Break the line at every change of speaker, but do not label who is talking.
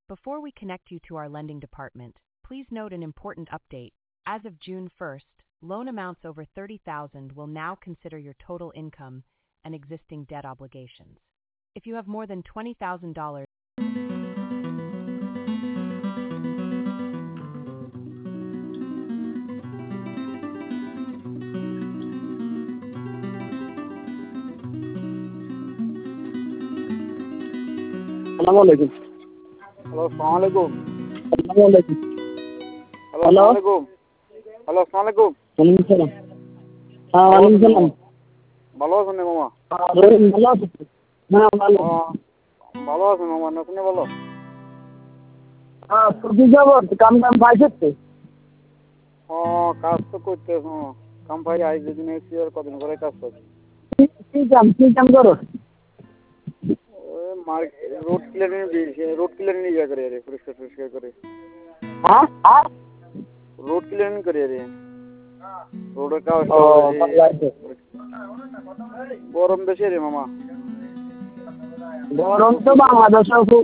Before we connect you to our lending department, please note an important update. As of June 1st, loan amounts over $30,000 will now consider your total income and existing debt obligations. If you have more than $20,000,
Assalamualaikum.
Hello আসসালামু আলাইকুম।
Assalamualaikum.
Hello আসসালামু আলাইকুম। Hello আসসালামু আলাইকুম।
Waalaikumsalam. Waalaikumsalam.
ভালো আছেন মামা?
ভালো আছি। হ্যাঁ ভালো।
ভালো আছেন মামা, না শুনে ভালো?
হ্যাঁ ছুটি যাব কাম পাইছে।
কাজ তো করতে কাম পাই আই যেদিন এসেছি আর কদিন করে কাজ করছি।
কি কাম করো?
রোড ক্লিয়ারিং ইয়ে করে রে, পরিষ্কার করে।
হ্যাঁ
রোড ক্লিয়ারিং করে রে, রোডের কাজ। গরম বেশি রে মামা।
গরম তো বাংলাদেশে খুব